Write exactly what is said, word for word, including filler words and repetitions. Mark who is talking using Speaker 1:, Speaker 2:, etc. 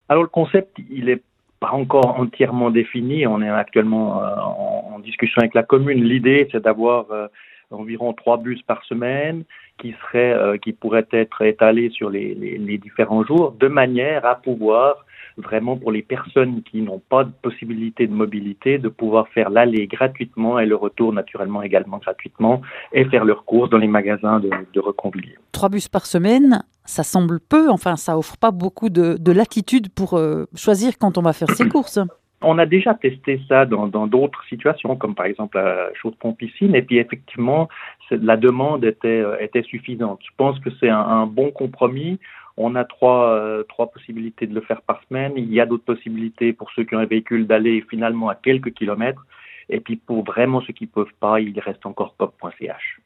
Speaker 1: Alors le concept, il est pas encore entièrement défini. On est actuellement euh, en, en discussion avec la commune. L'idée, c'est d'avoir euh, environ trois bus par semaine qui seraient, euh, qui pourraient être étalés sur les, les, les différents jours, de manière à pouvoir vraiment pour les personnes qui n'ont pas de possibilité de mobilité, de pouvoir faire l'aller gratuitement et le retour naturellement également gratuitement et faire leurs courses dans les magasins de, de Reconvilier.
Speaker 2: Trois bus par semaine, ça semble peu, enfin ça offre pas beaucoup de, de latitude pour euh, choisir quand on va faire ses courses.
Speaker 1: On a déjà testé ça dans, dans d'autres situations, comme par exemple la Chaux-de-Fonds-Piscine, et puis effectivement, la demande était, était suffisante. Je pense que c'est un, un bon compromis. On a trois, euh, trois possibilités de le faire par semaine. Il y a d'autres possibilités pour ceux qui ont un véhicule d'aller finalement à quelques kilomètres. Et puis pour vraiment ceux qui ne peuvent pas, il reste encore pop point c h.